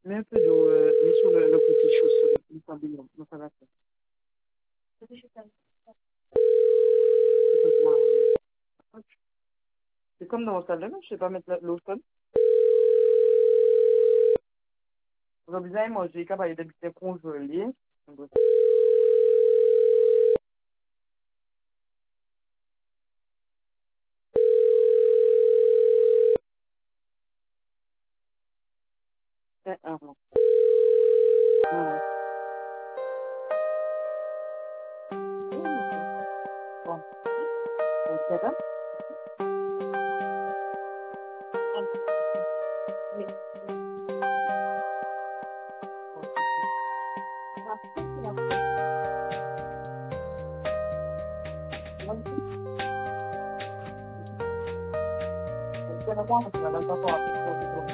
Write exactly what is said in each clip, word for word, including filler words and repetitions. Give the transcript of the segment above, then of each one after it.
Mets un peu d'eau, euh, mets sur le, le côté chaud, sur le, le pavillon, donc ça va faire. C'est pas de la- c'est comme dans la salle de bain, je sais pas mettre la- l'eau chaude. Aujourd'hui, moi, j'ai capable d'habiter congelé. C'est un rond. Voilà. Bon, donc, ça va? C'est la bonne, c'est la bonne façon à faire du gros.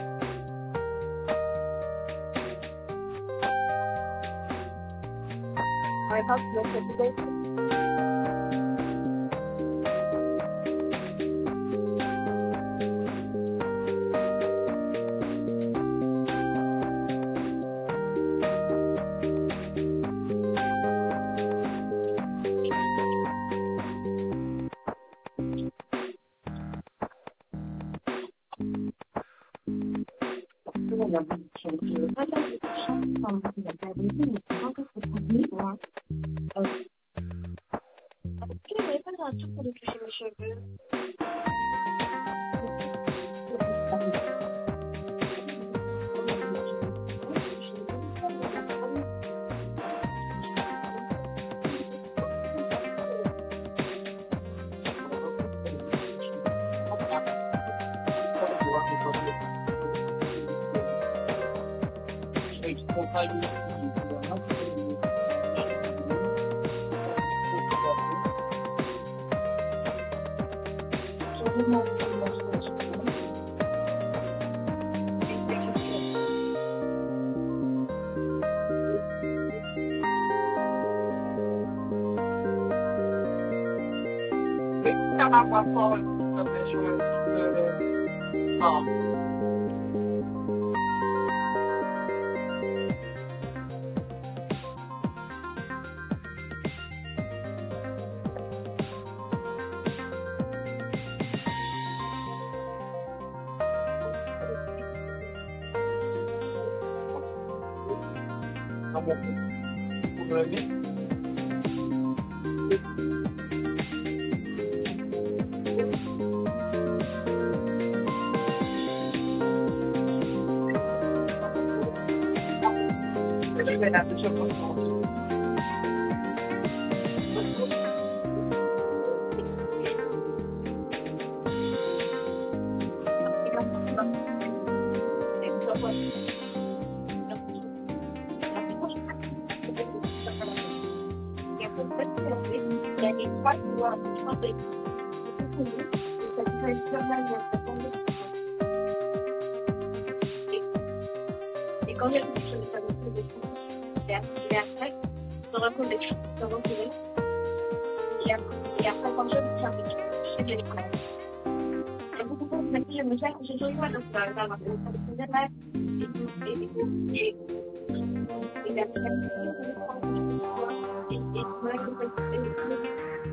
Ouais, parce que c'est peut-être- Il y a beaucoup de choses. Tu n'avais pas un truc pour me toucher mes cheveux. Ça va pas fort, ça fait chaud un petit peu, euh, ah. Ah bon, vous me l'avez? Je vais la toucher pour ça. Et quand j'ai touché mes cheveux, et après, je recollais, je recollais. Et après, quand je me suis je fais les collègues. Et beaucoup de gens je me sers, je suis pas dans la dans la et et après, et voilà que c'est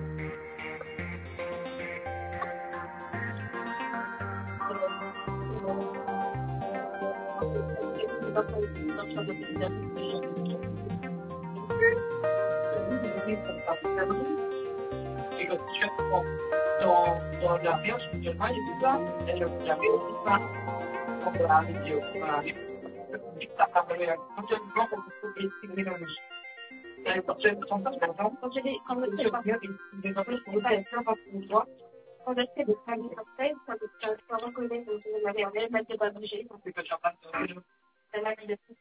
Et quand tu prends dans, dans la mer, je dis, ah, il ça, et je dis, ah, il ça, on va arriver, on va arriver. Ça va aller, quand tu vois, on peut essayer de mélanger. Et quand tu prends ça, par exemple, quand je les, quand je tu les, regardes, il est en plus, on va faire ça pour toi. quand j'essaie de faire une après, ça me, ça me reconnaît, donc je m'avais en elle, elle n'était pas bougée. C'est que tu as pas de, Elle m'a dit de